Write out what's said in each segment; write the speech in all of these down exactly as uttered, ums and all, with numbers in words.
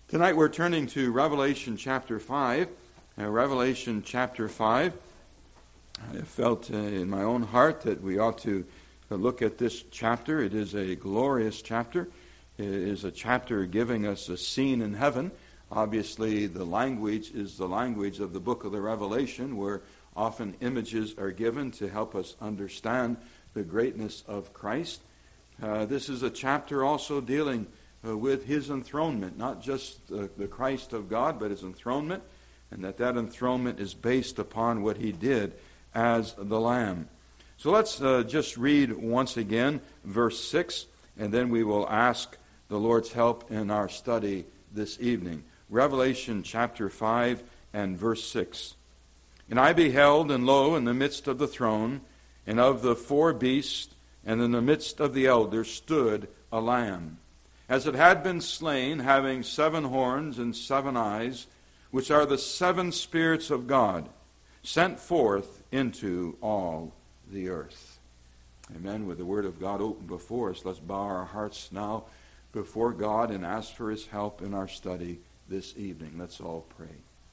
Tonight we're turning to Revelation chapter five. Uh, Revelation chapter five. I felt uh, in my own heart that we ought to uh, look at this chapter. It is a glorious chapter. It is a chapter giving us a scene in heaven. Obviously, the language is the language of the book of the Revelation, where often images are given to help us understand the greatness of Christ. Uh, this is a chapter also dealing uh, with his enthronement, not just uh, the Christ of God, but his enthronement, and that that enthronement is based upon what he did as the Lamb. So let's uh, just read once again verse six, and then we will ask the Lord's help in our study this evening. Revelation chapter five and verse six. And I beheld, and lo, in the midst of the throne, and of the four beasts, and in the midst of the elders stood a lamb, as it had been slain, having seven horns and seven eyes, which are the seven spirits of God, sent forth into all the earth. Amen. With the word of God open before us, let's bow our hearts now before God and ask for his help in our study this evening. Let's all pray.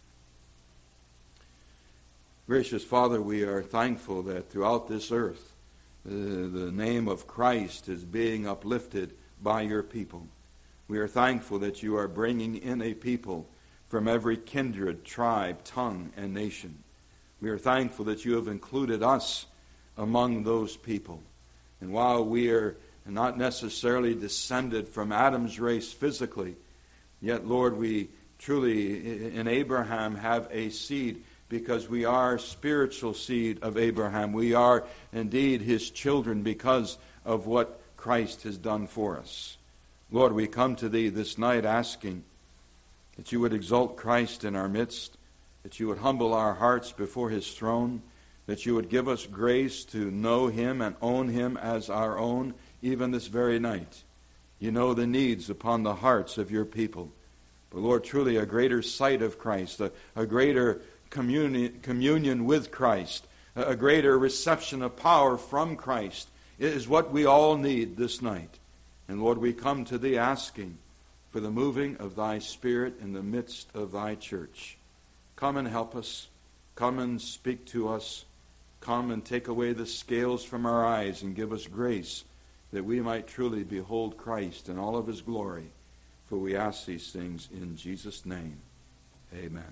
Gracious Father, we are thankful that throughout this earth, uh, the name of Christ is being uplifted by your people. We are thankful that you are bringing in a people from every kindred, tribe, tongue, and nation. We are thankful that you have included us among those people. And while we are not necessarily descended from Adam's race physically, yet, Lord, we truly in Abraham have a seed, because we are spiritual seed of Abraham. We are indeed his children because of what Christ has done for us. Lord, we come to thee this night asking that you would exalt Christ in our midst, that you would humble our hearts before his throne, that you would give us grace to know him and own him as our own, even this very night. You know the needs upon the hearts of your people. But Lord, truly a greater sight of Christ, a, a greater communion, communion with Christ, a, a greater reception of power from Christ is what we all need this night. And Lord, we come to thee asking for the moving of thy Spirit in the midst of thy church. Come and help us. Come and speak to us. Come and take away the scales from our eyes and give us grace that we might truly behold Christ in all of his glory. For we ask these things in Jesus' name. Amen.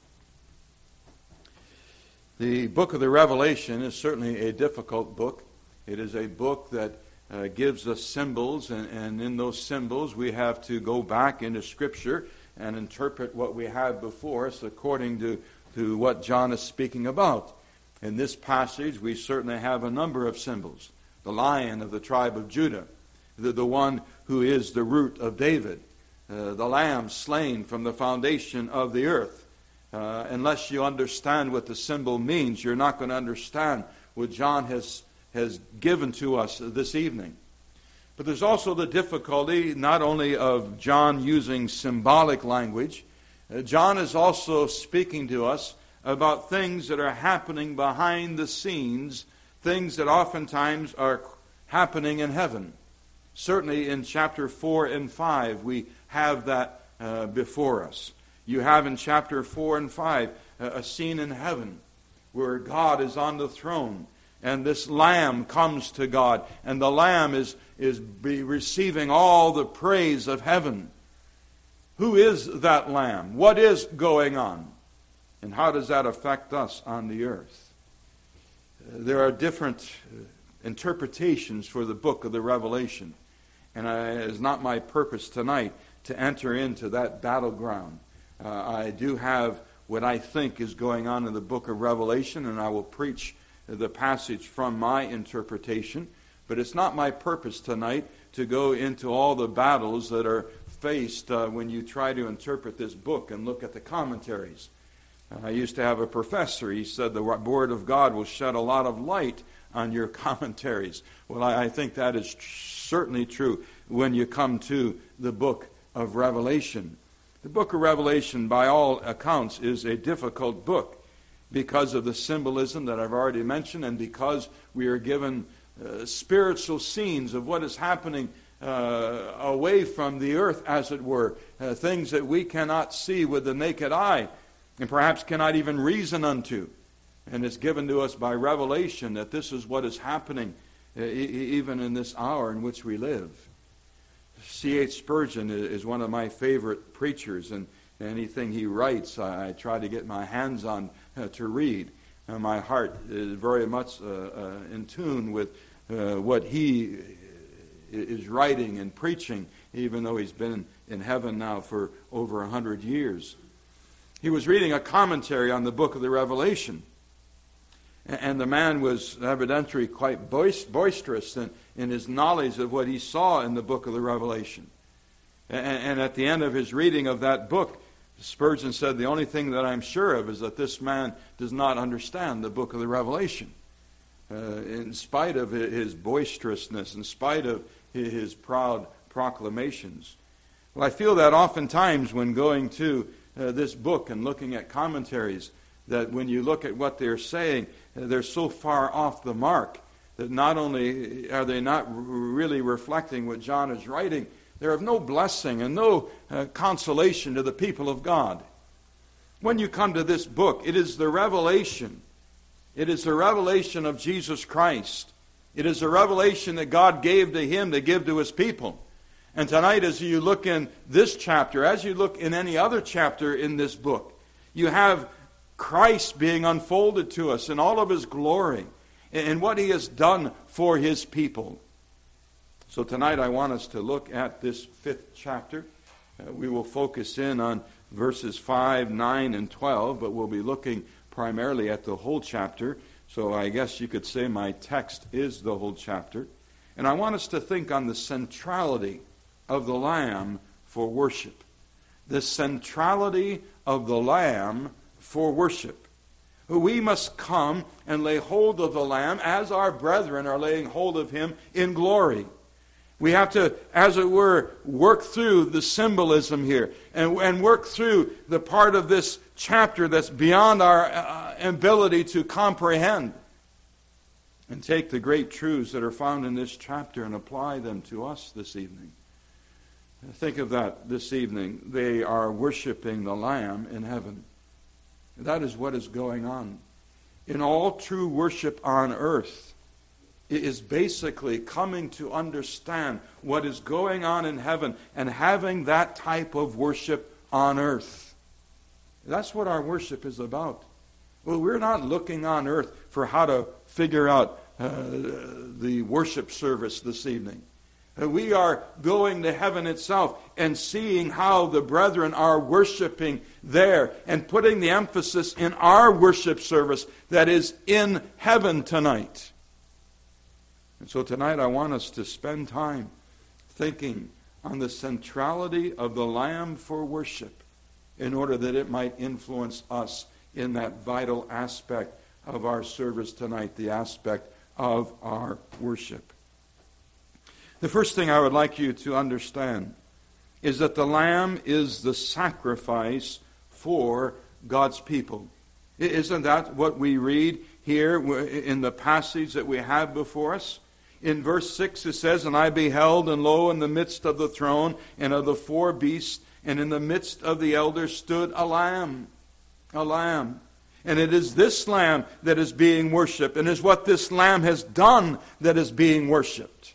The book of the Revelation is certainly a difficult book. It is a book that uh, gives us symbols, and, and in those symbols we have to go back into Scripture and interpret what we have before us according to, to what John is speaking about. In this passage we certainly have a number of symbols. The Lion of the tribe of Judah, the, the one who is the root of David, uh, the Lamb slain from the foundation of the earth. Uh, unless you understand what the symbol means, you're not going to understand what John has, has given to us this evening. But there's also the difficulty not only of John using symbolic language. Uh, John is also speaking to us about things that are happening behind the scenes, things that oftentimes are happening in heaven. Certainly in chapter four and five we have that uh, before us. You have in chapter four and five uh, a scene in heaven where God is on the throne, and this Lamb comes to God, and the Lamb is, is be receiving all the praise of heaven. Who is that Lamb? What is going on? And how does that affect us on the earth? Uh, there are different uh, interpretations for the book of the Revelation, and I, it is not my purpose tonight to enter into that battleground. Uh, I do have what I think is going on in the book of Revelation, and I will preach the passage from my interpretation. But it's not my purpose tonight to go into all the battles that are faced uh, when you try to interpret this book and look at the commentaries. Uh, I used to have a professor. He said the Word of God will shed a lot of light on your commentaries. Well, I, I think that is tr- certainly true when you come to the book of Revelation. The book of Revelation, by all accounts, is a difficult book because of the symbolism that I've already mentioned, and because we are given uh, spiritual scenes of what is happening uh, away from the earth, as it were, uh, things that we cannot see with the naked eye, and perhaps cannot even reason unto. And it's given to us by revelation that this is what is happening uh, e- even in this hour in which we live. C H Spurgeon is one of my favorite preachers, and anything he writes I, I try to get my hands on uh, to read. Uh, my heart is very much uh, uh, in tune with uh, what he is writing and preaching, even though he's been in heaven now for over a hundred years. He was reading a commentary on the book of the Revelation, and the man was evidently quite boisterous in, in his knowledge of what he saw in the book of the Revelation. And, and at the end of his reading of that book, Spurgeon said, the only thing that I'm sure of is that this man does not understand the book of the Revelation. Uh, in spite of his boisterousness, in spite of his proud proclamations. Well, I feel that oftentimes when going to uh, this book and looking at commentaries, that when you look at what they're saying, uh, they're so far off the mark that not only are they not really reflecting what John is writing, they're of no blessing and no uh, consolation to the people of God. When you come to this book, it is the revelation. It is the revelation of Jesus Christ. It is a revelation that God gave to him to give to his people. And tonight, as you look in this chapter, as you look in any other chapter in this book, you have Christ being unfolded to us in all of his glory and what he has done for his people. So tonight I want us to look at this fifth chapter. Uh, we will focus in on verses five, nine, and twelve, but we'll be looking primarily at the whole chapter. So I guess you could say my text is the whole chapter. And I want us to think on the centrality of the Lamb for worship. The centrality of the Lamb for worship. We must come and lay hold of the Lamb as our brethren are laying hold of him in glory. We have to, as it were, work through the symbolism here and, and work through the part of this chapter that's beyond our uh, ability to comprehend, and take the great truths that are found in this chapter and apply them to us this evening. Think of that this evening. They are worshiping the Lamb in heaven. That is what is going on. In all true worship on earth, it is basically coming to understand what is going on in heaven and having that type of worship on earth. That's what our worship is about. Well, we're not looking on earth for how to figure out uh, the worship service this evening. Uh, we are going to heaven itself and seeing how the brethren are worshiping there and putting the emphasis in our worship service that is in heaven tonight. And so tonight I want us to spend time thinking on the centrality of the Lamb for worship in order that it might influence us in that vital aspect of our service tonight, the aspect of our worship. The first thing I would like you to understand is that the Lamb is the sacrifice for God's people. Isn't that what we read here in the passage that we have before us? In verse six it says, "And I beheld, and lo, in the midst of the throne and of the four beasts, and in the midst of the elders stood a lamb." A lamb. And it is this lamb that is being worshipped, and is what this lamb has done that is being worshipped.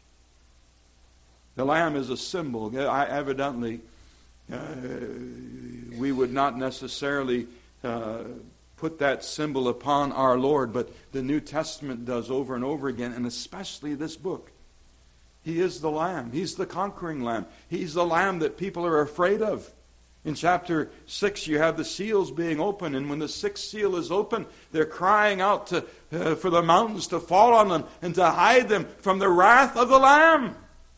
The lamb is a symbol. I, evidently, uh, we would not necessarily uh, put that symbol upon our Lord, but the New Testament does over and over again, and especially this book. He is the Lamb. He's the conquering Lamb. He's the Lamb that people are afraid of. In chapter six, you have the seals being opened, and when the sixth seal is open, they're crying out to, uh, for the mountains to fall on them and to hide them from the wrath of the Lamb.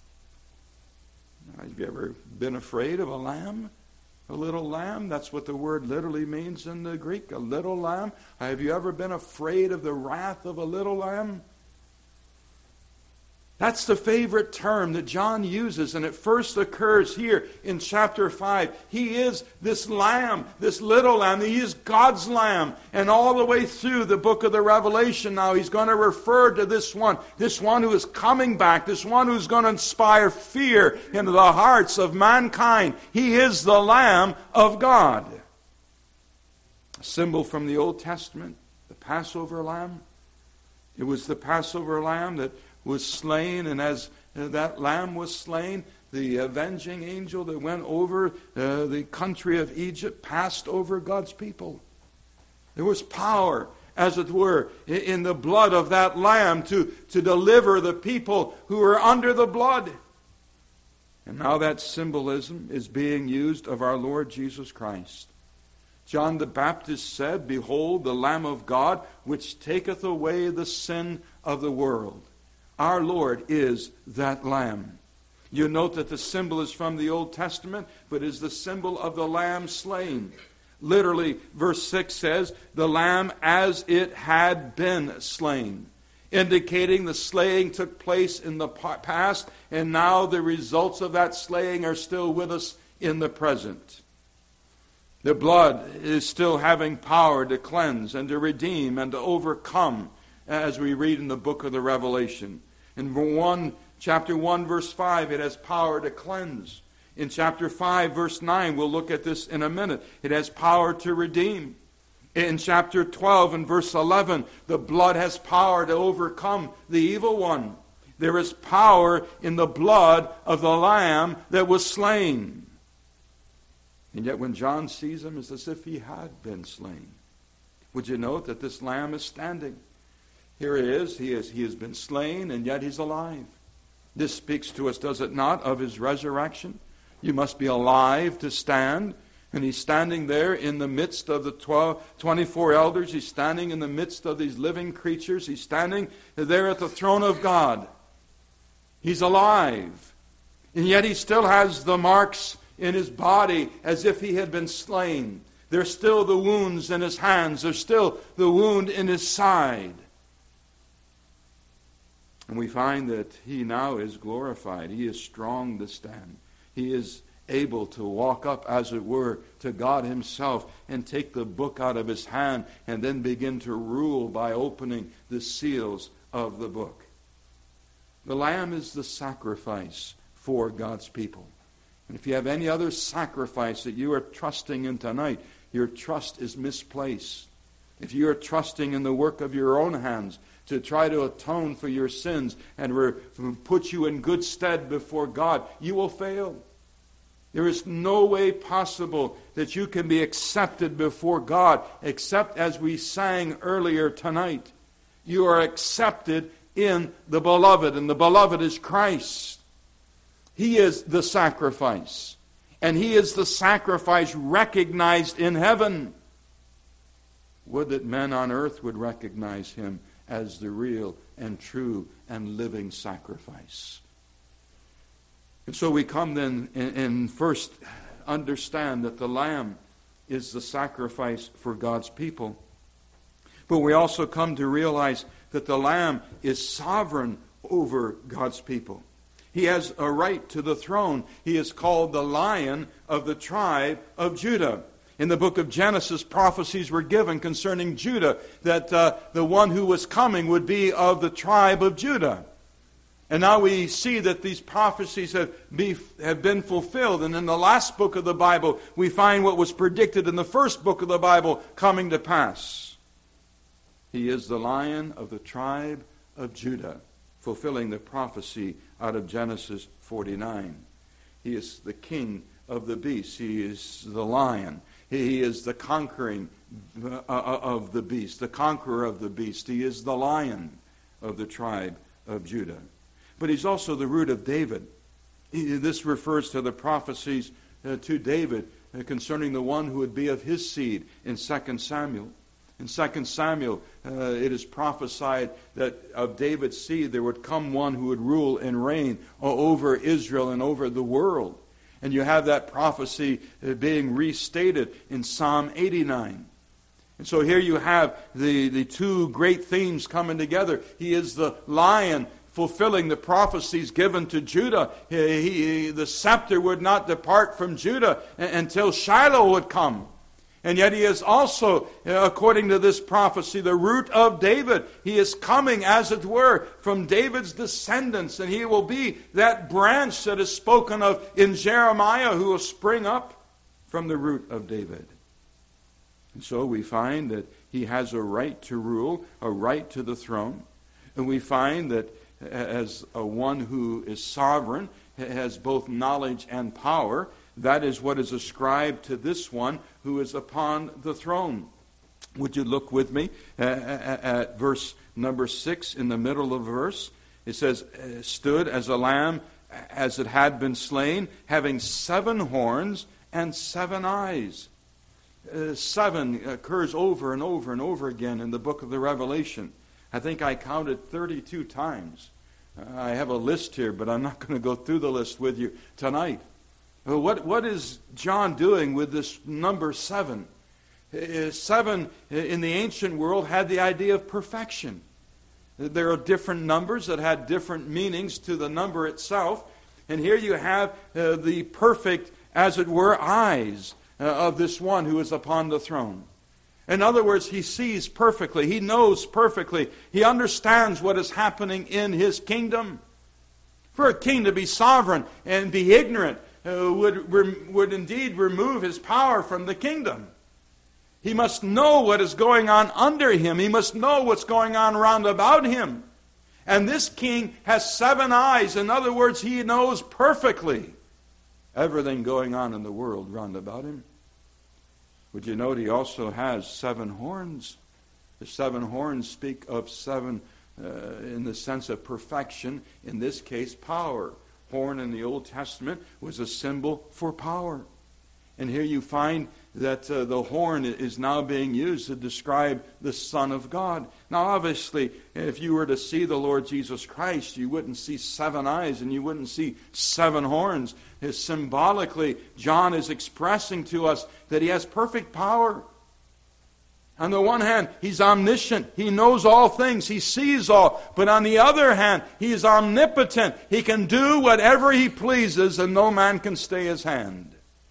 Have you ever been afraid of a lamb? A little lamb? That's what the word literally means in the Greek, a little lamb. Have you ever been afraid of the wrath of a little lamb? That's the favorite term that John uses, and it first occurs here in chapter five. He is this lamb, this little lamb. He is God's lamb. And all the way through the book of the Revelation now, he's going to refer to this one, this one who is coming back, this one who's going to inspire fear into the hearts of mankind. He is the Lamb of God. A symbol from the Old Testament, the Passover lamb. It was the Passover lamb that was slain, and as that lamb was slain, the avenging angel that went over uh, the country of Egypt passed over God's people. There was power, as it were, in the blood of that lamb to, to deliver the people who were under the blood. And now that symbolism is being used of our Lord Jesus Christ. John the Baptist said, "Behold, the Lamb of God, which taketh away the sin of the world." Our Lord is that Lamb. You note that the symbol is from the Old Testament, but is the symbol of the Lamb slain. Literally, verse six says, "The Lamb as it had been slain," indicating the slaying took place in the past, and now the results of that slaying are still with us in the present. The blood is still having power to cleanse and to redeem and to overcome, as we read in the book of the Revelation. In one, chapter one, verse five, it has power to cleanse. In chapter five, verse nine, we'll look at this in a minute. It has power to redeem. In chapter twelve and verse eleven, the blood has power to overcome the evil one. There is power in the blood of the Lamb that was slain. And yet when John sees him, it's as if he had been slain. Would you note that this Lamb is standing? Here he is. He is. He has been slain, and yet he's alive. This speaks to us, does it not, of his resurrection? You must be alive to stand. And he's standing there in the midst of the twelve, twenty-four elders. He's standing in the midst of these living creatures. He's standing there at the throne of God. He's alive. And yet he still has the marks in his body as if he had been slain. There's still the wounds in his hands. There's still the wound in his side. And we find that he now is glorified. He is strong to stand. He is able to walk up, as it were, to God himself and take the book out of his hand and then begin to rule by opening the seals of the book. The Lamb is the sacrifice for God's people. And if you have any other sacrifice that you are trusting in tonight, your trust is misplaced. If you are trusting in the work of your own hands to try to atone for your sins and re- put you in good stead before God, you will fail. There is no way possible that you can be accepted before God except as we sang earlier tonight. You are accepted in the Beloved, and the Beloved is Christ. He is the sacrifice, and he is the sacrifice recognized in heaven. Would that men on earth would recognize him as the real and true and living sacrifice. And so we come then and, and first understand that the Lamb is the sacrifice for God's people. But we also come to realize that the Lamb is sovereign over God's people. He has a right to the throne. He is called the Lion of the tribe of Judah. In the book of Genesis, prophecies were given concerning Judah, that uh, the one who was coming would be of the tribe of Judah. And now we see that these prophecies have, be, have been fulfilled. And in the last book of the Bible, we find what was predicted in the first book of the Bible coming to pass. He is the Lion of the tribe of Judah, fulfilling the prophecy out of Genesis forty-nine. He is the king of the beasts. He is the lion. He is the conquering of the beast, the conqueror of the beast. He is the Lion of the tribe of Judah. But he's also the root of David. This refers to the prophecies uh, to David uh, concerning the one who would be of his seed in Second Samuel. In Second Samuel, uh, it is prophesied that of David's seed there would come one who would rule and reign over Israel and over the world. And you have that prophecy uh, being restated in Psalm eighty-nine. And so here you have the, the two great themes coming together. He is the lion fulfilling the prophecies given to Judah. He, he, the scepter would not depart from Judah until Shiloh would come. And yet he is also, according to this prophecy, the root of David. He is coming, as it were, from David's descendants. And he will be that branch that is spoken of in Jeremiah, who will spring up from the root of David. And so we find that he has a right to rule, a right to the throne. And we find that as a one who is sovereign, has both knowledge and power, that is what is ascribed to this one who is upon the throne. Would you look with me at verse number six in the middle of the verse? It says, stood as a lamb as it had been slain, having seven horns and seven eyes. Uh, seven occurs over and over and over again in the book of the Revelation. I think I counted thirty-two times. Uh, I have a list here, but I'm not going to go through the list with you tonight. Uh, what, what is John doing with this number seven? Uh, seven in the ancient world had the idea of perfection. There are different numbers that had different meanings to the number itself. And here you have uh, the perfect, as it were, eyes uh, of this one who is upon the throne. In other words, he sees perfectly. He knows perfectly. He understands what is happening in his kingdom. For a king to be sovereign and be ignorant uh, would, would indeed remove his power from the kingdom. He must know what is going on under him. He must know what's going on round about him. And this king has seven eyes. In other words, he knows perfectly everything going on in the world round about him. Would you note he also has seven horns? The seven horns speak of seven uh, in the sense of perfection. In this case, power. Horn in the Old Testament was a symbol for power. And here you find that uh, the horn is now being used to describe the Son of God. Now, obviously, if you were to see the Lord Jesus Christ, you wouldn't see seven eyes and you wouldn't see seven horns. It's symbolically, John is expressing to us that he has perfect power. On the one hand, he's omniscient. He knows all things. He sees all. But on the other hand, he is omnipotent. He can do whatever he pleases and no man can stay his hand.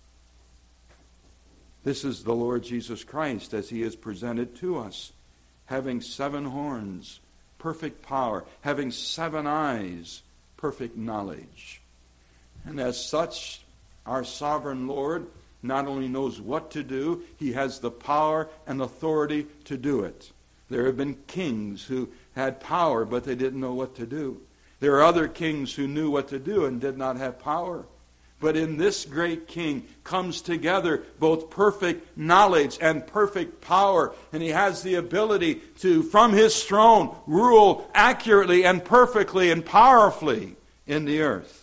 This is the Lord Jesus Christ as he is presented to us, having seven horns, perfect power, having seven eyes, perfect knowledge. And as such, our sovereign Lord not only knows what to do, he has the power and authority to do it. There have been kings who had power, but they didn't know what to do. There are other kings who knew what to do and did not have power. But in this great king comes together both perfect knowledge and perfect power. And he has the ability to, from his throne, rule accurately and perfectly and powerfully in the earth.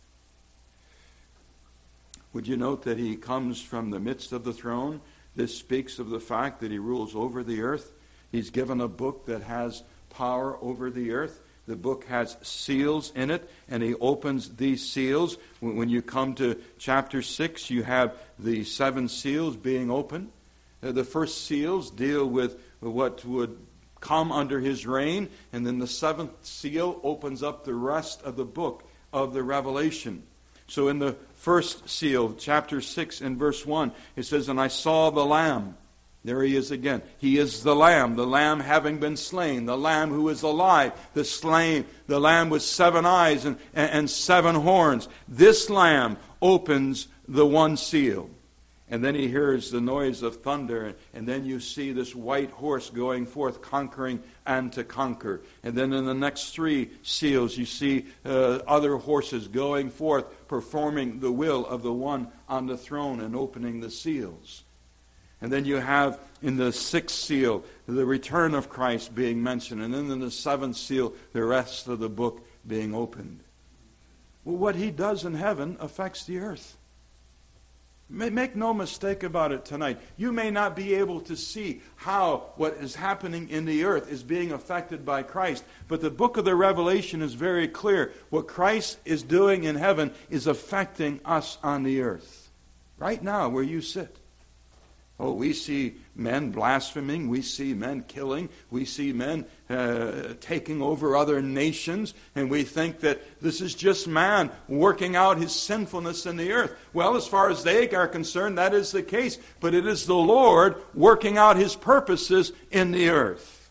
Would you note that he comes from the midst of the throne? This speaks of the fact that he rules over the earth. He's given a book that has power over the earth. The book has seals in it, and he opens these seals. When you come to chapter six, you have the seven seals being opened. The first seals deal with what would come under his reign, and then the seventh seal opens up the rest of the book of the Revelation. So in the first seal, chapter six and verse one, it says, "And I saw the Lamb." There he is again. He is the Lamb, the Lamb having been slain, the Lamb who is alive, the slain, the Lamb with seven eyes and, and, and seven horns. This Lamb opens the one seal. And then he hears the noise of thunder, and then you see this white horse going forth, conquering and to conquer. And then in the next three seals, you see uh, other horses going forth, performing the will of the one on the throne and opening the seals. And then you have in the sixth seal the return of Christ being mentioned. And then in the seventh seal, the rest of the book being opened. Well, what he does in heaven affects the earth. Make no mistake about it tonight. You may not be able to see how what is happening in the earth is being affected by Christ. But the book of the Revelation is very clear. What Christ is doing in heaven is affecting us on the earth. Right now, where you sit. Oh, we see men blaspheming. We see men killing. We see men uh, taking over other nations. And we think that this is just man working out his sinfulness in the earth. Well, as far as they are concerned, that is the case. But it is the Lord working out his purposes in the earth.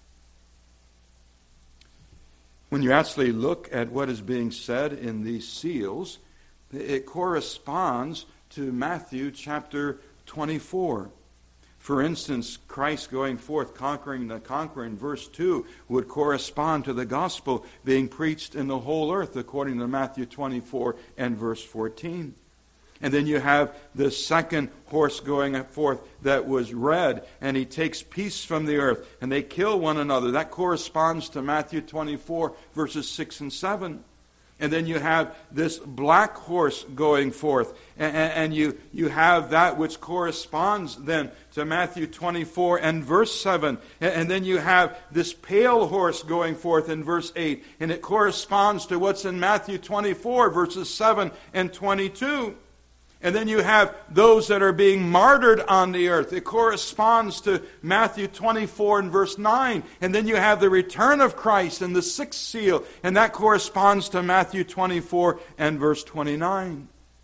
When you actually look at what is being said in these seals, it corresponds to Matthew chapter twenty-four. For instance, Christ going forth, conquering the conqueror in verse two would correspond to the gospel being preached in the whole earth, according to Matthew twenty-four and verse fourteen. And then you have the second horse going forth that was red, and he takes peace from the earth, and they kill one another. That corresponds to Matthew twenty-four, verses six and seven. And then you have this black horse going forth. And, and you, you have that which corresponds then to Matthew twenty-four and verse seven. And, and then you have this pale horse going forth in verse eight. And it corresponds to what's in Matthew twenty-four, verses seven and twenty-two. And then you have those that are being martyred on the earth. It corresponds to Matthew twenty-four and verse nine. And then you have the return of Christ and the sixth seal. And that corresponds to Matthew twenty-four and verse twenty-nine.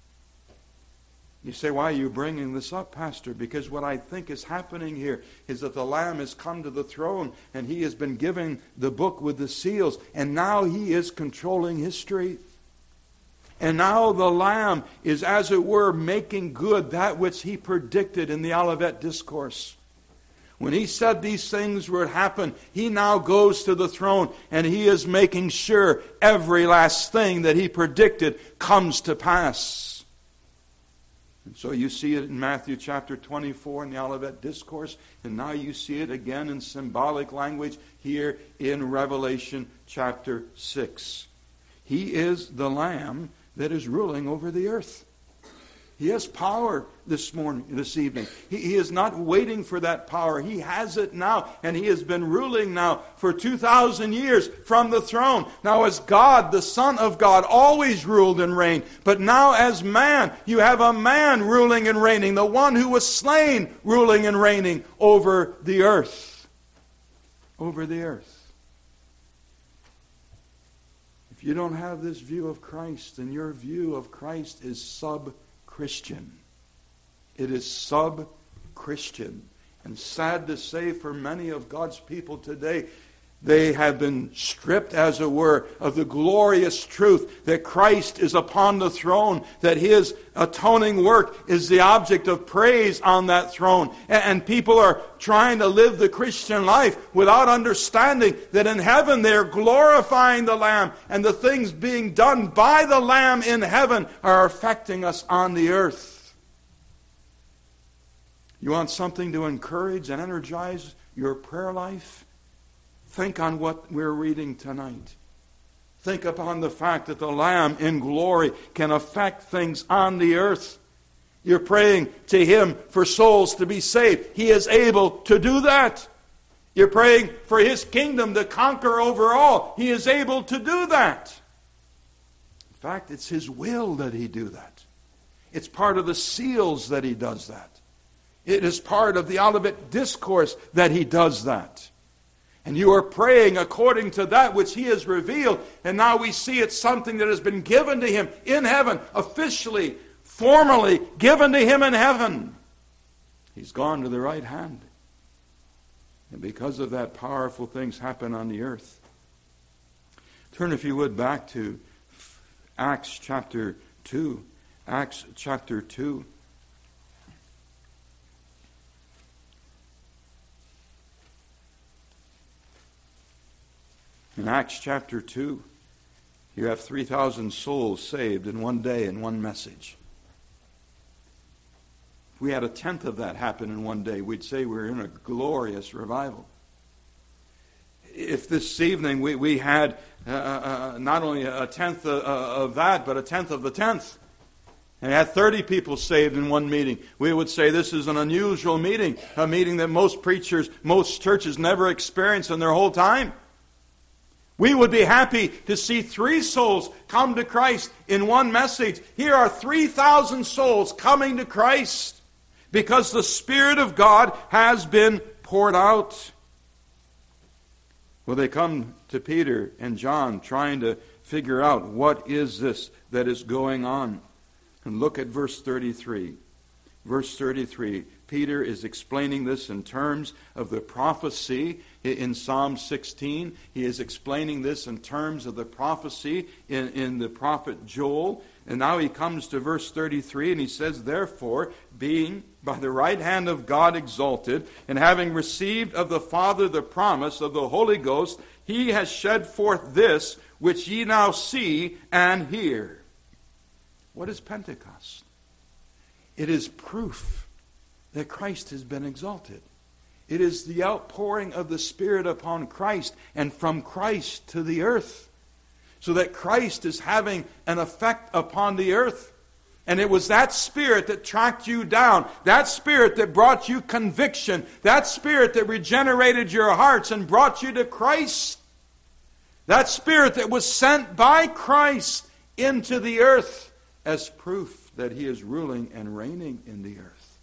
You say, why are you bringing this up, Pastor? Because what I think is happening here is that the Lamb has come to the throne and he has been given the book with the seals. And now he is controlling history. And now the Lamb is, as it were, making good that which he predicted in the Olivet Discourse. When he said these things would happen, he now goes to the throne and he is making sure every last thing that he predicted comes to pass. And so you see it in Matthew chapter twenty-four in the Olivet Discourse, and now you see it again in symbolic language here in Revelation chapter six. He is the Lamb that is ruling over the earth. He has power this morning, this evening. He, he is not waiting for that power. He has it now, and he has been ruling now for two thousand years from the throne. Now as God, the Son of God, always ruled and reigned. But now as man, you have a man ruling and reigning, the one who was slain ruling and reigning over the earth. Over the earth. If you don't have this view of Christ, then your view of Christ is sub-Christian. It is sub-Christian. And sad to say, for many of God's people today, they have been stripped, as it were, of the glorious truth that Christ is upon the throne, that his atoning work is the object of praise on that throne. And people are trying to live the Christian life without understanding that in heaven they're glorifying the Lamb, and the things being done by the Lamb in heaven are affecting us on the earth. You want something to encourage and energize your prayer life? Think on what we're reading tonight. Think upon the fact that the Lamb in glory can affect things on the earth. You're praying to him for souls to be saved. He is able to do that. You're praying for his kingdom to conquer over all. He is able to do that. In fact, it's his will that he do that. It's part of the seals that he does that. It is part of the Olivet Discourse that he does that. And you are praying according to that which he has revealed. And now we see it's something that has been given to him in heaven, officially, formally given to him in heaven. He's gone to the right hand. And because of that, powerful things happen on the earth. Turn, if you would, back to Acts chapter two. Acts chapter two. In Acts chapter two, you have three thousand souls saved in one day in one message. If we had a tenth of that happen in one day, we'd say we're in a glorious revival. If this evening we, we had uh, uh, not only a tenth of, uh, of that, but a tenth of the tenth, and had thirty people saved in one meeting, we would say this is an unusual meeting, a meeting that most preachers, most churches never experience in their whole time. We would be happy to see three souls come to Christ in one message. Here are three thousand souls coming to Christ. because the Spirit of God has been poured out. Well, they come to Peter and John trying to figure out what is this that is going on. And look at verse thirty-three. Verse thirty-three, Peter is explaining this in terms of the prophecy in Psalm sixteen. He is explaining this in terms of the prophecy in, in the prophet Joel. And now he comes to verse thirty-three and he says, therefore, being by the right hand of God exalted, and having received of the Father the promise of the Holy Ghost, he has shed forth this which ye now see and hear. What is Pentecost? It is proof that Christ has been exalted. It is the outpouring of the Spirit upon Christ and from Christ to the earth, so that Christ is having an effect upon the earth. And it was that Spirit that tracked you down, that Spirit that brought you conviction, that Spirit that regenerated your hearts and brought you to Christ, that Spirit that was sent by Christ into the earth as proof that He is ruling and reigning in the earth.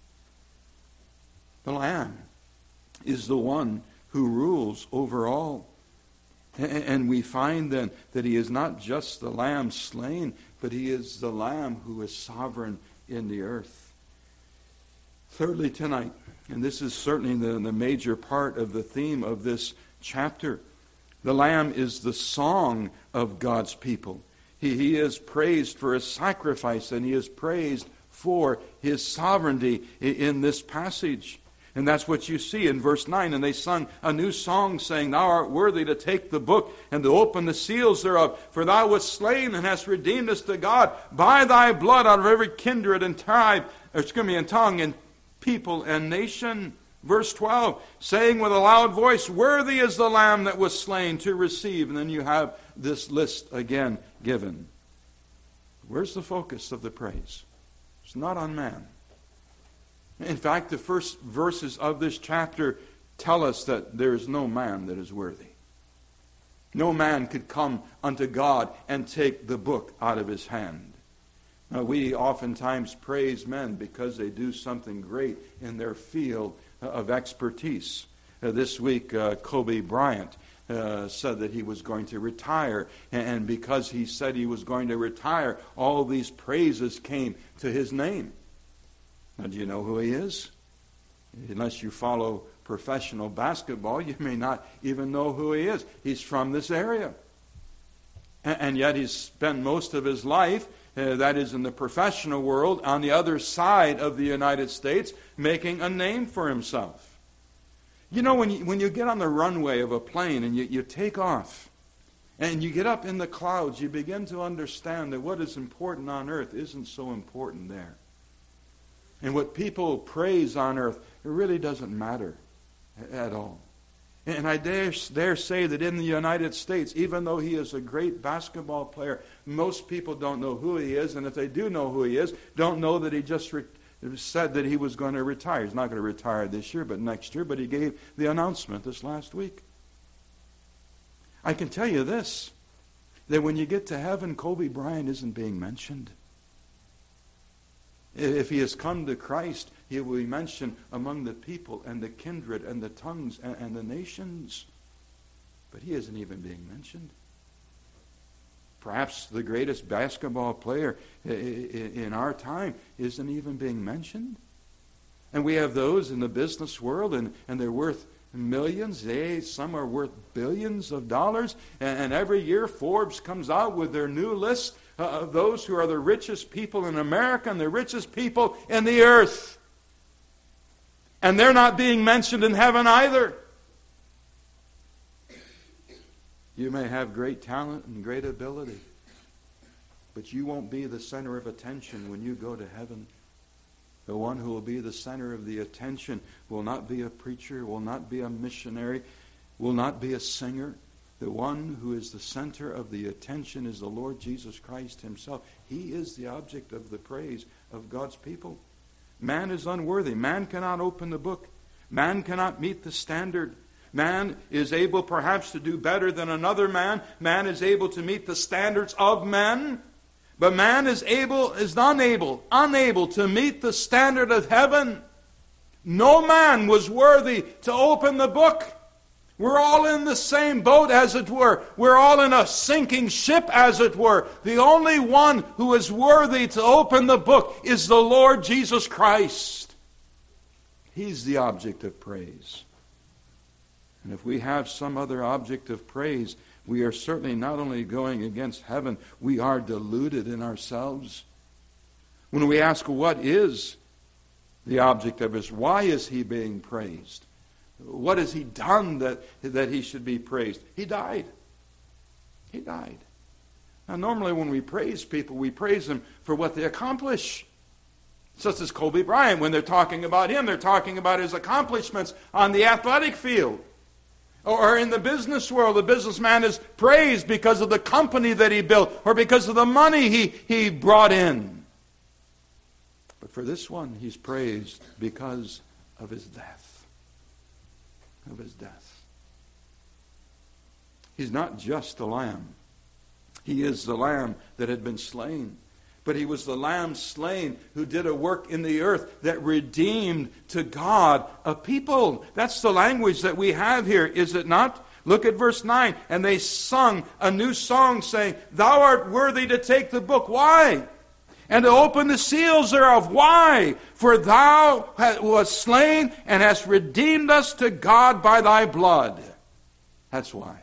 The Lamb is the one who rules over all. And we find then that He is not just the Lamb slain, but He is the Lamb who is sovereign in the earth. Thirdly tonight, and this is certainly the, the major part of the theme of this chapter, the Lamb is the song of God's people. He, he is praised for His sacrifice, and He is praised for His sovereignty in, in this passage. And that's what you see in verse nine. And they sung a new song, saying, Thou art worthy to take the book and to open the seals thereof. For Thou wast slain and hast redeemed us to God by Thy blood out of every kindred and tribe, or excuse me, and tongue and people and nation. Verse twelve, saying with a loud voice, Worthy is the Lamb that was slain to receive. And then you have this list again given. Where's the focus of the praise? It's not on man. In fact, the first verses of this chapter tell us that there is no man that is worthy. No man could come unto God and take the book out of His hand. Now, we oftentimes praise men because they do something great in their field of expertise. Uh, this week, uh, Kobe Bryant uh, said that he was going to retire. And because he said he was going to retire, all these praises came to his name. Now, do you know who he is? Unless you follow professional basketball, you may not even know who he is. He's from this area. And yet he's spent most of his life, uh, that is in the professional world, on the other side of the United States, making a name for himself. You know, when you, when you get on the runway of a plane and you, you take off, and you get up in the clouds, you begin to understand that what is important on earth isn't so important there. And what people praise on earth, it really doesn't matter at all. And I dare, dare say that in the United States, even though he is a great basketball player, most people don't know who he is. And if they do know who he is, don't know that he just re- said that he was going to retire. He's not going to retire this year, but next year. But he gave the announcement this last week. I can tell you this, that when you get to heaven, Kobe Bryant isn't being mentioned. If he has come to Christ, he will be mentioned among the people and the kindred and the tongues and, and the nations. But he isn't even being mentioned. Perhaps the greatest basketball player in our time isn't even being mentioned. And we have those in the business world, and, and they're worth millions. They, some are worth billions of dollars. And, and every year Forbes comes out with their new list Uh, of those who are the richest people in America and the richest people in the earth. And they're not being mentioned in heaven either. You may have great talent and great ability, but you won't be the center of attention when you go to heaven. The one who will be the center of the attention will not be a preacher, will not be a missionary, will not be a singer. The one who is the center of the attention is the Lord Jesus Christ Himself. He is the object of the praise of God's people. Man is unworthy. Man cannot open the book. Man cannot meet the standard. Man is able perhaps to do better than another man. Man is able to meet the standards of men. But man is able, is unable, unable to meet the standard of heaven. No man was worthy to open the book. We're all in the same boat, as it were. We're all in a sinking ship, as it were. The only one who is worthy to open the book is the Lord Jesus Christ. He's the object of praise. And if we have some other object of praise, we are certainly not only going against heaven, we are deluded in ourselves. When we ask, what is the object of his? Why is he being praised? What has he done that, that he should be praised? He died. He died. Now, normally when we praise people, we praise them for what they accomplish. Such as Kobe Bryant, when they're talking about him, they're talking about his accomplishments on the athletic field. Or in the business world, the businessman is praised because of the company that he built, or because of the money he, he brought in. But for this one, he's praised because of his death. Of his death. He's not just the lamb. He is the lamb that had been slain. But he was the lamb slain who did a work in the earth that redeemed to God a people. That's the language that we have here, is it not? Look at verse nine. And they sung a new song saying, Thou art worthy to take the book. Why? And to open the seals thereof. Why? For thou wast slain and hast redeemed us to God by thy blood. That's why.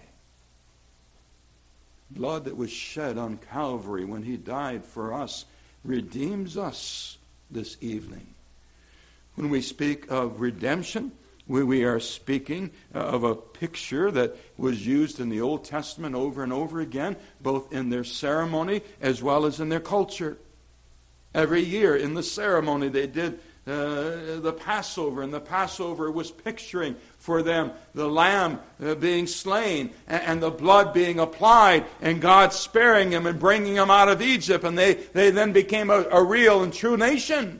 Blood that was shed on Calvary when he died for us redeems us this evening. When we speak of redemption, we, we are speaking of a picture that was used in the Old Testament over and over again, both in their ceremony as well as in their culture. Every year in the ceremony they did uh, the Passover, and the Passover was picturing for them the lamb uh, being slain and, and the blood being applied and God sparing them and bringing them out of Egypt, and they, they then became a, a real and true nation.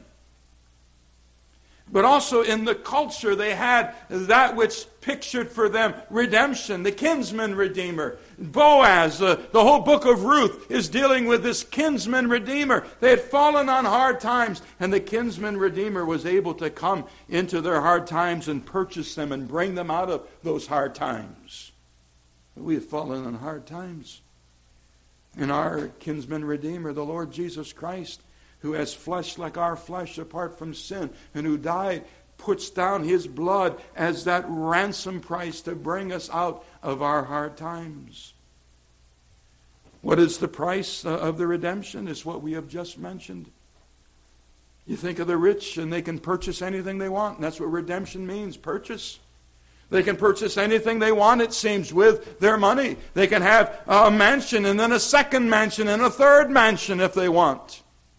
But also in the culture they had that which pictured for them redemption, the kinsman redeemer. Boaz, uh, the whole book of Ruth is dealing with this kinsman redeemer. They had fallen on hard times, and the kinsman redeemer was able to come into their hard times and purchase them and bring them out of those hard times. But we have fallen on hard times. And our kinsman redeemer, the Lord Jesus Christ, who has flesh like our flesh apart from sin, and who died, puts down his blood as that ransom price to bring us out of our hard times. What is the price of the redemption? Is what we have just mentioned. You think of the rich, and they can purchase anything they want, and that's what redemption means, purchase. They can purchase anything they want, it seems, with their money. They can have a mansion, and then a second mansion, and a third mansion if they want.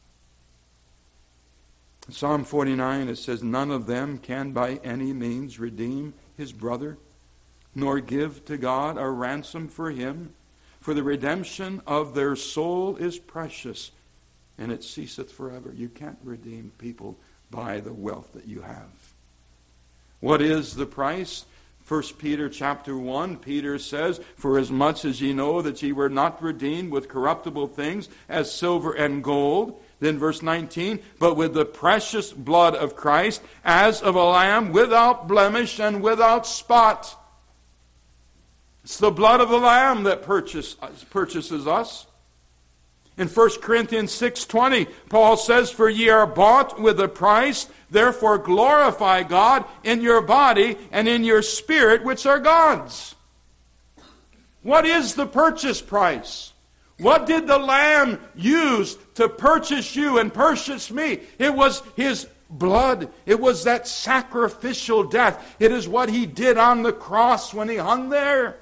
Psalm forty-nine, it says, None of them can by any means redeem his brother, nor give to God a ransom for him. For the redemption of their soul is precious, and it ceaseth forever. You can't redeem people by the wealth that you have. What is the price? First Peter chapter one, Peter says, For as much as ye know that ye were not redeemed with corruptible things, as silver and gold. Then verse nineteen, But with the precious blood of Christ, as of a lamb, without blemish and without spot. It's the blood of the lamb that purchase, purchases us. In First Corinthians six twenty, Paul says, For ye are bought with a price, therefore glorify God in your body and in your spirit, which are God's. What is the purchase price? What did the Lamb use to purchase you and purchase me? It was his blood. It was that sacrificial death. It is what he did on the cross when he hung there.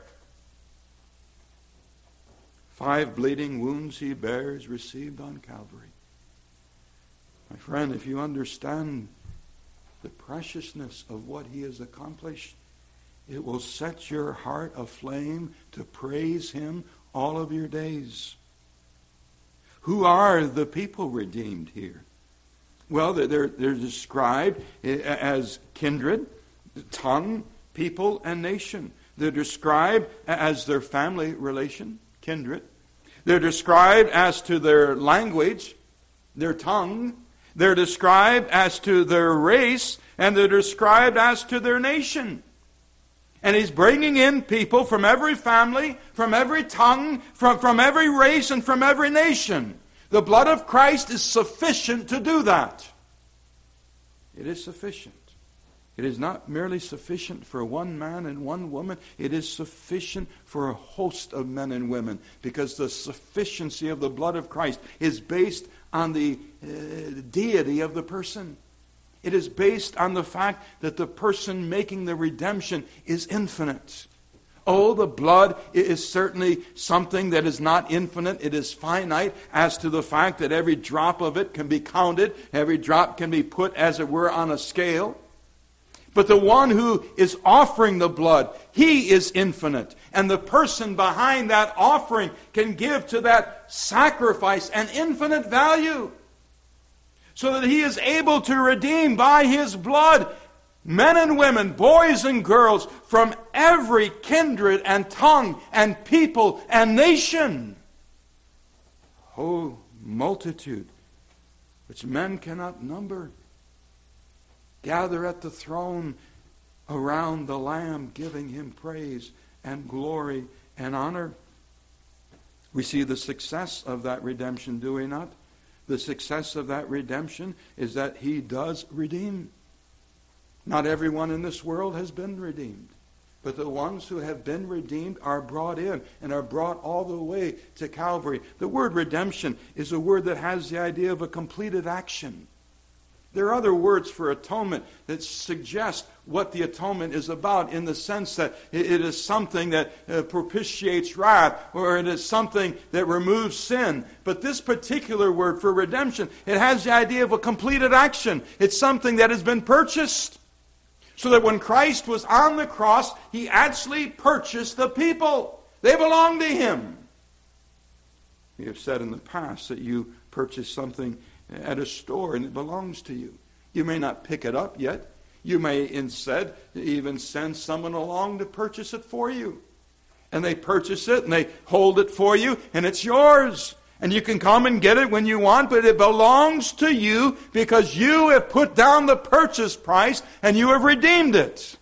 Five bleeding wounds he bears, received on Calvary. My friend, if you understand the preciousness of what he has accomplished, it will set your heart aflame to praise him all of your days. Who are the people redeemed here? Well, they're, they're described as kindred, tongue, people, and nation. They're described as their family relation, kindred. They're described as to their language, their tongue. They're described as to their race, and they're described as to their nation. And He's bringing in people from every family, from every tongue, from, from every race, and from every nation. The blood of Christ is sufficient to do that. It is sufficient. It is not merely sufficient for one man and one woman. It is sufficient for a host of men and women, because the sufficiency of the blood of Christ is based on the uh, deity of the person. It is based on the fact that the person making the redemption is infinite. Oh, the blood is certainly something that is not infinite. It is finite as to the fact that every drop of it can be counted. Every drop can be put, as it were, on a scale. But the one who is offering the blood, He is infinite. And the person behind that offering can give to that sacrifice an infinite value, so that He is able to redeem by His blood men and women, boys and girls, from every kindred and tongue and people and nation. Oh, multitude which men cannot number gather at the throne around the Lamb, giving Him praise and glory and honor. We see the success of that redemption, do we not? The success of that redemption is that He does redeem. Not everyone in this world has been redeemed, but the ones who have been redeemed are brought in and are brought all the way to Calvary. The word redemption is a word that has the idea of a completed action. There are other words for atonement that suggest what the atonement is about, in the sense that it is something that uh, propitiates wrath, or it is something that removes sin. But this particular word for redemption, it has the idea of a completed action. It's something that has been purchased. So that when Christ was on the cross, He actually purchased the people. They belong to Him. We have said in the past that you purchase something at a store and it belongs to you. You may not pick it up yet. You may instead even send someone along to purchase it for you. And they purchase it and they hold it for you, and it's yours. And you can come and get it when you want, but it belongs to you because you have put down the purchase price and you have redeemed it.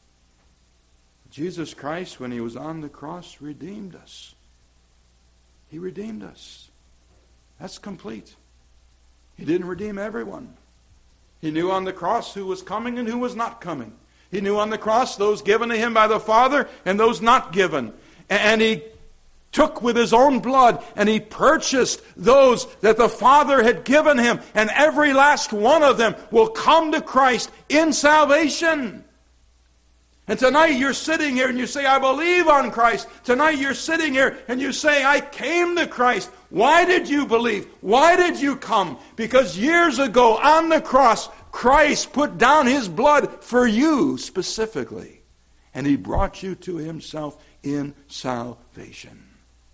Jesus Christ, when He was on the cross, redeemed us. He redeemed us. That's complete. He didn't redeem everyone. He knew on the cross who was coming and who was not coming. He knew on the cross those given to Him by the Father and those not given. And He took with His own blood and He purchased those that the Father had given Him. And every last one of them will come to Christ in salvation. And tonight you're sitting here and you say, I believe on Christ. Tonight you're sitting here and you say, I came to Christ. Why did you believe? Why did you come? Because years ago on the cross, Christ put down His blood for you specifically. And He brought you to Himself in salvation.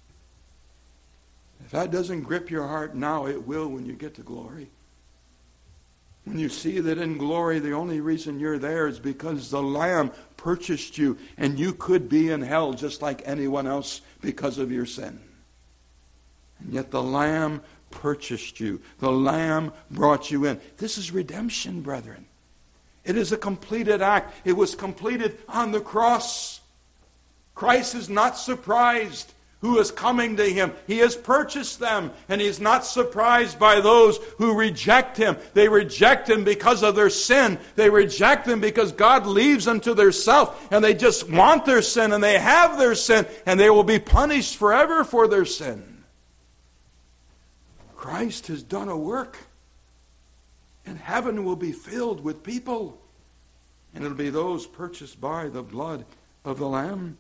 If that doesn't grip your heart now, it will when you get to glory. When you see that in glory the only reason you're there is because the Lamb purchased you, and you could be in hell just like anyone else because of your sin. And yet the Lamb purchased you. The Lamb brought you in. This is redemption, brethren. It is a completed act. It was completed on the cross. Christ is not surprised who is coming to Him. He has purchased them, and He's not surprised by those who reject Him. They reject Him because of their sin. They reject Him because God leaves them to their self, and they just want their sin, and they have their sin, and they will be punished forever for their sin. Christ has done a work, and heaven will be filled with people, and it'll be those purchased by the blood of the Lamb.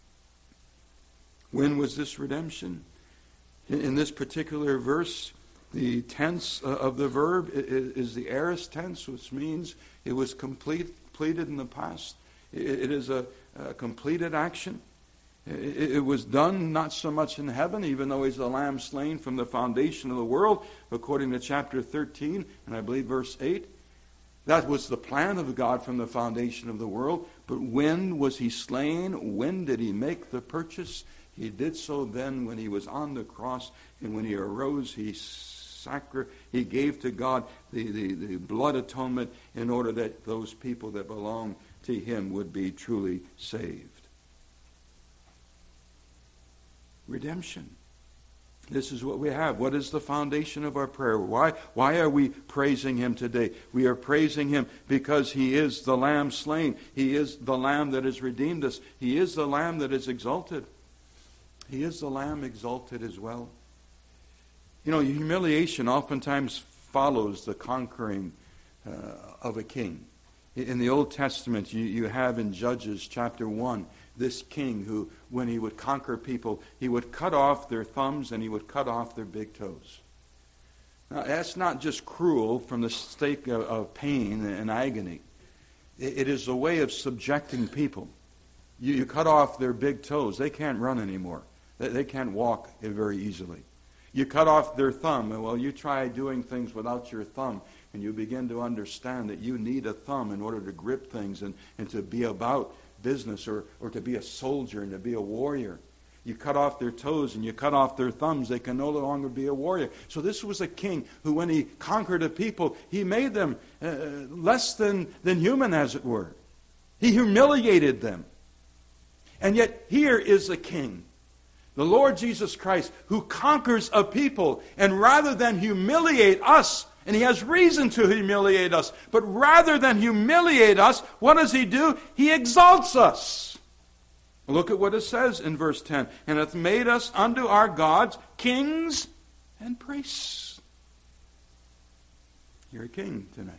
When was this redemption? In this particular verse, the tense of the verb is the aorist tense, which means it was complete, completed in the past. It is a, a completed action. It was done not so much in heaven, even though He's the Lamb slain from the foundation of the world, according to chapter thirteen, and I believe verse eight. That was the plan of God from the foundation of the world. But when was He slain? When did He make the purchase? He did so then when he was on the cross, and when he arose, he sacri- he gave to God the, the, the blood atonement in order that those people that belong to him would be truly saved. Redemption. This is what we have. What is the foundation of our prayer? Why, why are we praising him today? We are praising him because he is the Lamb slain. He is the Lamb that has redeemed us. He is the Lamb that is exalted. He is the Lamb exalted as well. You know, humiliation oftentimes follows the conquering uh, of a king. In the Old Testament, you, you have in Judges chapter one, this king who, when he would conquer people, he would cut off their thumbs and he would cut off their big toes. Now, that's not just cruel from the stake of, of pain and agony. It, it is a way of subjecting people. You, you cut off their big toes. They can't run anymore. They, they can't walk very easily. You cut off their thumb. And well, you try doing things without your thumb, and you begin to understand that you need a thumb in order to grip things and, and to be about business, or, or to be a soldier and to be a warrior. You cut off their toes and you cut off their thumbs, they can no longer be a warrior. So this was a king who, when he conquered a people, he made them uh, less than, than human, as it were. He humiliated them. And yet here is a king, the Lord Jesus Christ, who conquers a people, and rather than humiliate us, and he has reason to humiliate us, but rather than humiliate us, what does he do? He exalts us. Look at what it says in verse ten. And hath made us unto our gods kings and priests. You're a king tonight.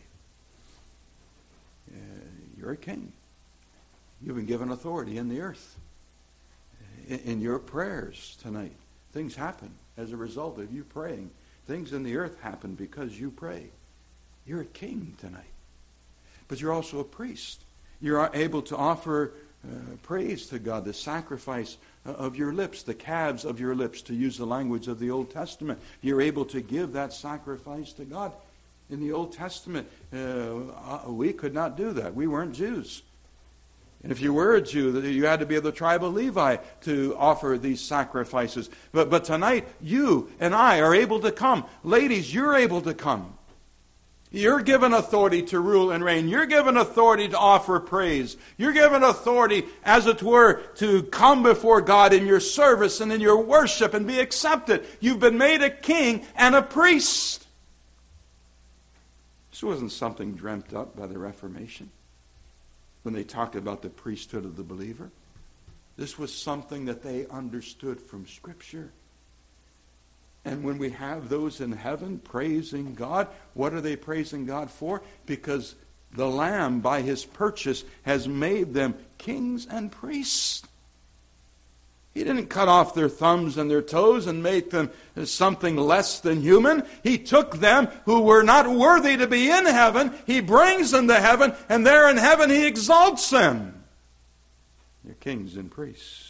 Uh, you're a king. You've been given authority in the earth. In, in your prayers tonight, things happen as a result of you praying. Things in the earth happen because you pray. You're a king tonight. But you're also a priest. You're able to offer uh, praise to God, the sacrifice of your lips, the calves of your lips, to use the language of the Old Testament. You're able to give that sacrifice to God. In the Old Testament, uh, we could not do that. We weren't Jews. And if you were a Jew, you had to be of the tribe of Levi to offer these sacrifices. But, but tonight, you and I are able to come. Ladies, you're able to come. You're given authority to rule and reign. You're given authority to offer praise. You're given authority, as it were, to come before God in your service and in your worship and be accepted. You've been made a king and a priest. This wasn't something dreamt up by the Reformation when they talked about the priesthood of the believer. This was something that they understood from Scripture. And when we have those in heaven praising God, what are they praising God for? Because the Lamb, by his purchase, has made them kings and priests. He didn't cut off their thumbs and their toes and make them something less than human. He took them who were not worthy to be in heaven. He brings them to heaven, and there in heaven he exalts them. They're kings and priests.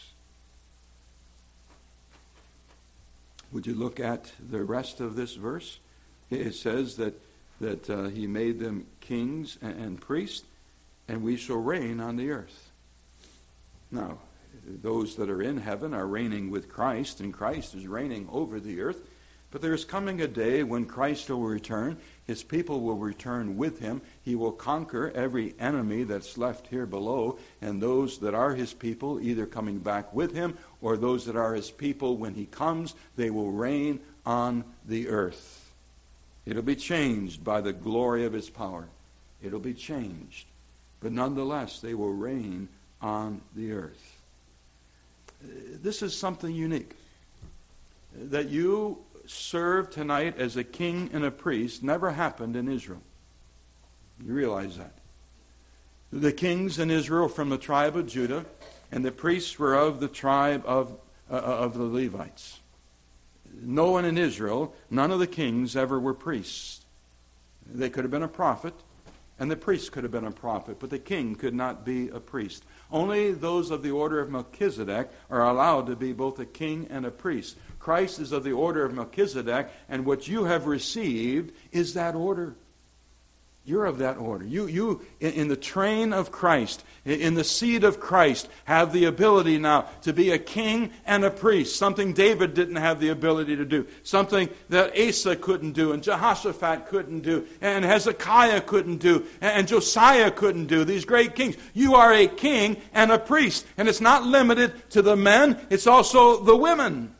Would you look at the rest of this verse? It says that, that uh, he made them kings and, and priests, and we shall reign on the earth. Now, those that are in heaven are reigning with Christ, and Christ is reigning over the earth. But there is coming a day when Christ will return. His people will return with him. He will conquer every enemy that's left here below, and those that are his people either coming back with him, or those that are his people when he comes, they will reign on the earth. It'll be changed by the glory of his power. It'll be changed. But nonetheless, they will reign on the earth. This is something unique. That you serve tonight as a king and a priest never happened in Israel. You realize that. The kings in Israel from the tribe of Judah, and the priests were of the tribe of, uh, of the Levites. No one in Israel, none of the kings ever were priests. They could have been a prophet, and the priest could have been a prophet, but the king could not be a priest. Only those of the order of Melchizedek are allowed to be both a king and a priest. Christ is of the order of Melchizedek, and what you have received is that order. You're of that order. You, you in, in the train of Christ, in, in the seed of Christ, have the ability now to be a king and a priest. Something David didn't have the ability to do. Something that Asa couldn't do, and Jehoshaphat couldn't do, and Hezekiah couldn't do, and, and Josiah couldn't do. These great kings. You are a king and a priest. And it's not limited to the men. It's also the women.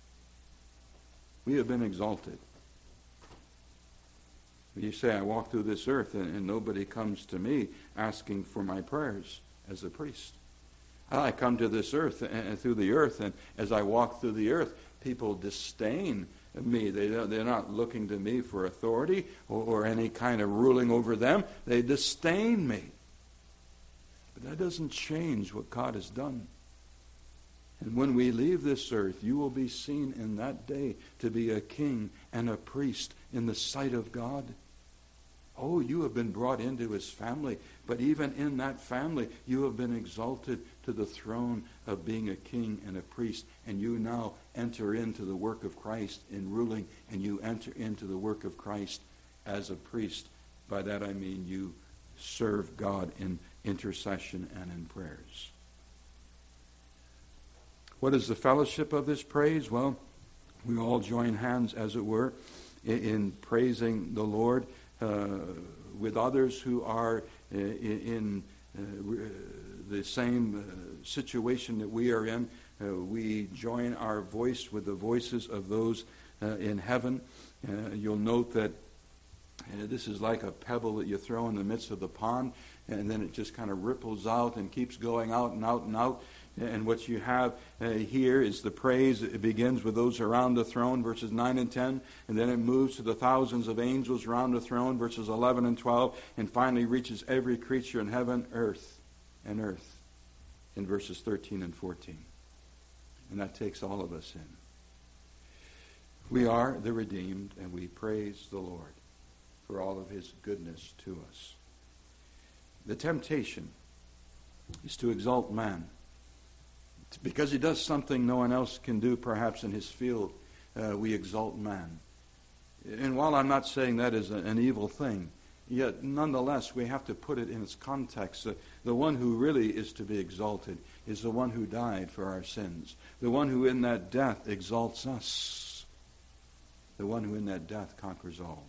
We have been exalted. You say, I walk through this earth and, and nobody comes to me asking for my prayers as a priest. I come to this earth and, and through the earth, and as I walk through the earth, people disdain me. They, they're not looking to me for authority or, or any kind of ruling over them. They disdain me. But that doesn't change what God has done. And when we leave this earth, you will be seen in that day to be a king and a priest in the sight of God. Oh, you have been brought into his family, but even in that family, you have been exalted to the throne of being a king and a priest, and you now enter into the work of Christ in ruling, and you enter into the work of Christ as a priest. By that I mean you serve God in intercession and in prayers. What is the fellowship of this praise? Well, we all join hands, as it were, in, in praising the Lord uh, with others who are uh, in uh, the same uh, situation that we are in. Uh, we join our voice with the voices of those uh, in heaven. Uh, you'll note that uh, this is like a pebble that you throw in the midst of the pond, and then it just kind of ripples out and keeps going out and out and out. And what you have uh, here is the praise. It begins with those around the throne, verses nine and ten, and then it moves to the thousands of angels around the throne, verses eleven and twelve, and finally reaches every creature in heaven, earth, and earth, in verses thirteen and fourteen. And that takes all of us in. We are the redeemed, and we praise the Lord for all of his goodness to us. The temptation is to exalt man, because he does something no one else can do, perhaps in his field. Uh, we exalt man. And while I'm not saying that is a, an evil thing, yet nonetheless we have to put it in its context. Uh, the one who really is to be exalted is the one who died for our sins. The one who in that death exalts us. The one who in that death conquers all.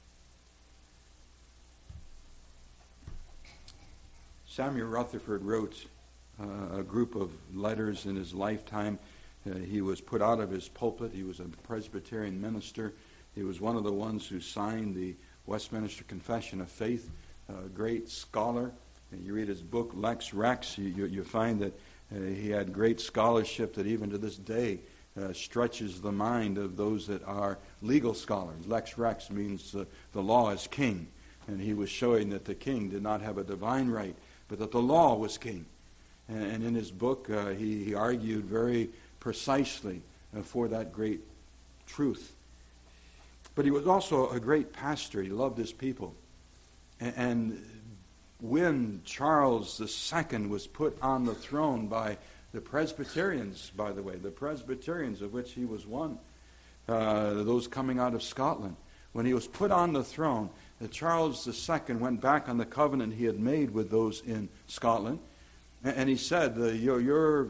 Samuel Rutherford wrote Uh, a group of letters in his lifetime. Uh, he was put out of his pulpit. He was a Presbyterian minister. He was one of the ones who signed the Westminster Confession of Faith. A great scholar. And you read his book, Lex Rex, you, you, you find that uh, he had great scholarship that even to this day uh, stretches the mind of those that are legal scholars. Lex Rex means uh, the law is king. And he was showing that the king did not have a divine right, but that the law was king. And in his book, uh, he, he argued very precisely uh, for that great truth. But he was also a great pastor. He loved his people. And, and when Charles the Second was put on the throne by the Presbyterians, by the way, the Presbyterians of which he was one, uh, those coming out of Scotland, when he was put on the throne, uh, Charles the Second went back on the covenant he had made with those in Scotland. And he said, uh, your, your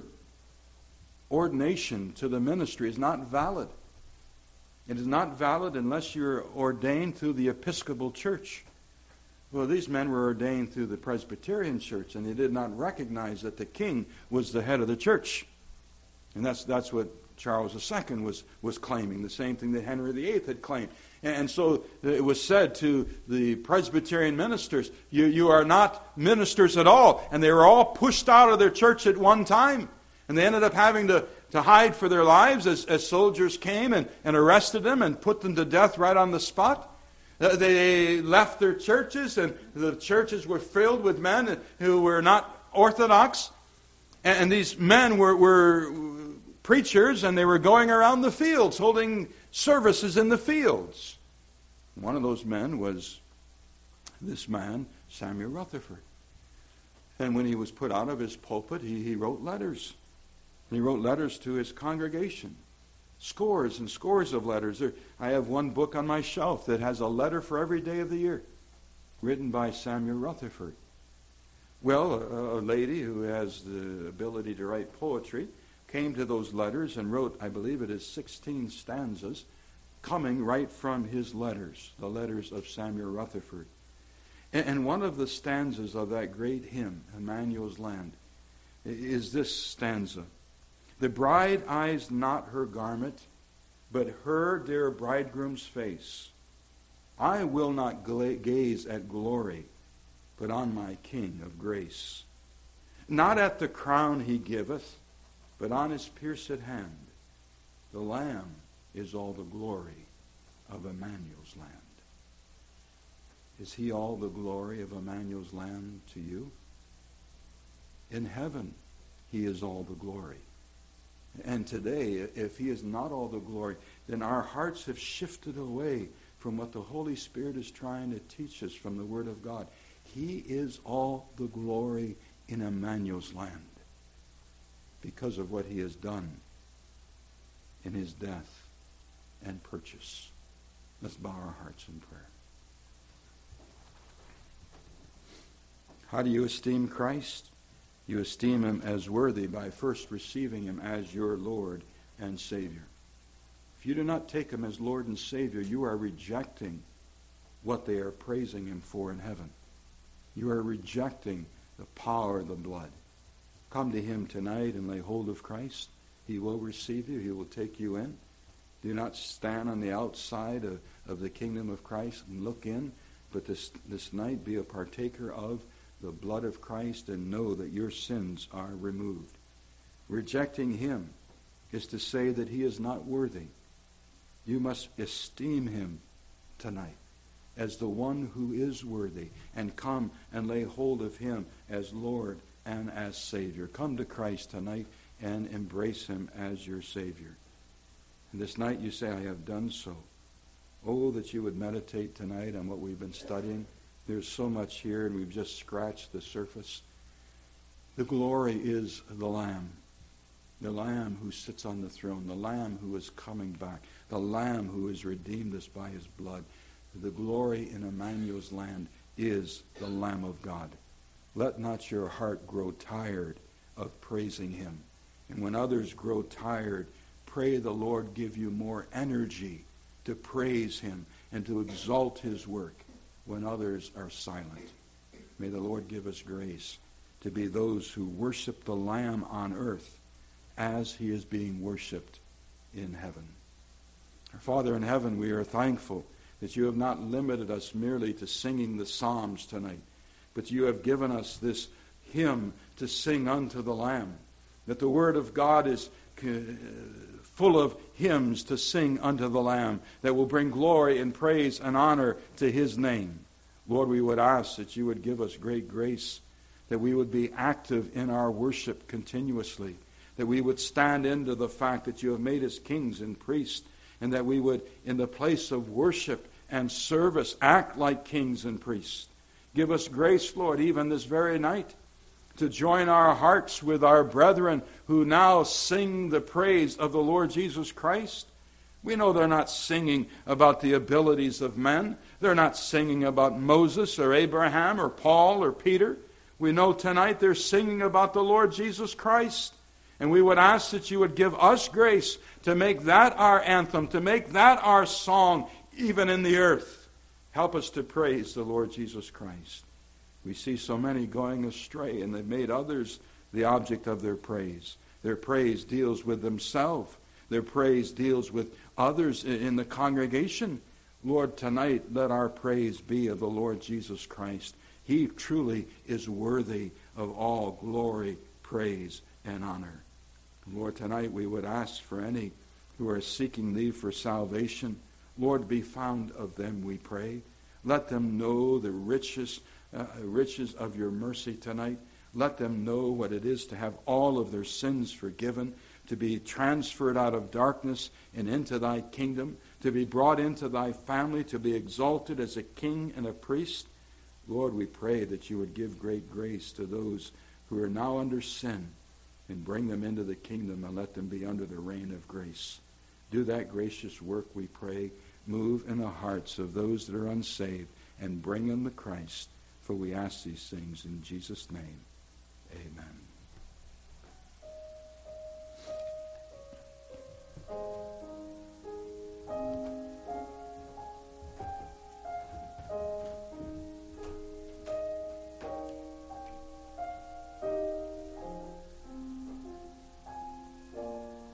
ordination to the ministry is not valid. It is not valid unless you're ordained through the Episcopal Church. Well, these men were ordained through the Presbyterian Church, and they did not recognize that the king was the head of the church. And that's that's what Charles the Second was, was claiming, the same thing that Henry the Eighth had claimed. And so it was said to the Presbyterian ministers, you, you are not ministers at all. And they were all pushed out of their church at one time. And they ended up having to, to hide for their lives as, as soldiers came and, and arrested them and put them to death right on the spot. Uh, they left their churches, and the churches were filled with men who were not Orthodox. And, and these men were, were preachers, and they were going around the fields holding services in the fields. One of those men was this man, Samuel Rutherford. And when he was put out of his pulpit, he, he wrote letters. And he wrote letters to his congregation. Scores and scores of letters. There, I have one book on my shelf that has a letter for every day of the year. written by Samuel Rutherford. Well, a, a lady who has the ability to write poetry came to those letters and wrote, I believe it is sixteen stanzas, coming right from his letters, the letters of Samuel Rutherford. And, and one of the stanzas of that great hymn, Emmanuel's Land, is this stanza. The bride eyes not her garment, but her dear bridegroom's face. I will not gla- gaze at glory, but on my King of grace. Not at the crown he giveth, but on his pierced hand. The Lamb is all the glory of Emmanuel's land. Is he all the glory of Emmanuel's land to you? In heaven, he is all the glory. And today, if he is not all the glory, then our hearts have shifted away from what the Holy Spirit is trying to teach us from the Word of God. He is all the glory in Emmanuel's land because of what he has done in his death and purchase. Let's bow our hearts in prayer. How do you esteem Christ? You esteem him as worthy by first receiving him as your Lord and Savior. If you do not take him as Lord and Savior, you are rejecting what they are praising him for in heaven. You are rejecting the power of the blood. Come to him tonight and lay hold of Christ. He will receive you. He will take you in. Do not stand on the outside of, of the kingdom of Christ and look in, but this, this night be a partaker of the blood of Christ and know that your sins are removed. Rejecting him is to say that he is not worthy. You must esteem him tonight as the one who is worthy and come and lay hold of him as Lord and as Savior. Come to Christ tonight and embrace him as your Savior. And this night you say, I have done so. Oh, that you would meditate tonight on what we've been studying. There's so much here, and we've just scratched the surface. The glory is the Lamb. The Lamb who sits on the throne. The Lamb who is coming back. The Lamb who has redeemed us by his blood. The glory in Emmanuel's land is the Lamb of God. Let not your heart grow tired of praising him. And when others grow tired, pray the Lord give you more energy to praise him and to exalt his work when others are silent. May the Lord give us grace to be those who worship the Lamb on earth as he is being worshipped in heaven. Our Father in heaven, we are thankful that you have not limited us merely to singing the Psalms tonight, but you have given us this hymn to sing unto the Lamb, that the Word of God is full of hymns to sing unto the Lamb that will bring glory and praise and honor to his name. Lord, we would ask that you would give us great grace, that we would be active in our worship continuously, that we would stand into the fact that you have made us kings and priests, and that we would, in the place of worship and service, act like kings and priests. Give us grace, Lord, even this very night, to join our hearts with our brethren who now sing the praise of the Lord Jesus Christ. We know they're not singing about the abilities of men. They're not singing about Moses or Abraham or Paul or Peter. We know tonight they're singing about the Lord Jesus Christ. And we would ask that you would give us grace to make that our anthem, to make that our song, even in the earth. Help us to praise the Lord Jesus Christ. We see so many going astray, and they've made others the object of their praise. Their praise deals with themselves. Their praise deals with others in the congregation. Lord, tonight let our praise be of the Lord Jesus Christ. He truly is worthy of all glory, praise, and honor. Lord, tonight we would ask for any who are seeking thee for salvation. Lord, be found of them, we pray. Let them know the riches Uh, riches of your mercy tonight. Let them know what it is to have all of their sins forgiven, to be transferred out of darkness and into thy kingdom, to be brought into thy family, to be exalted as a king and a priest. Lord, we pray that you would give great grace to those who are now under sin and bring them into the kingdom and let them be under the reign of grace. Do that gracious work, we pray. Move in the hearts of those that are unsaved and bring them to Christ. For we ask these things in Jesus' name. Amen.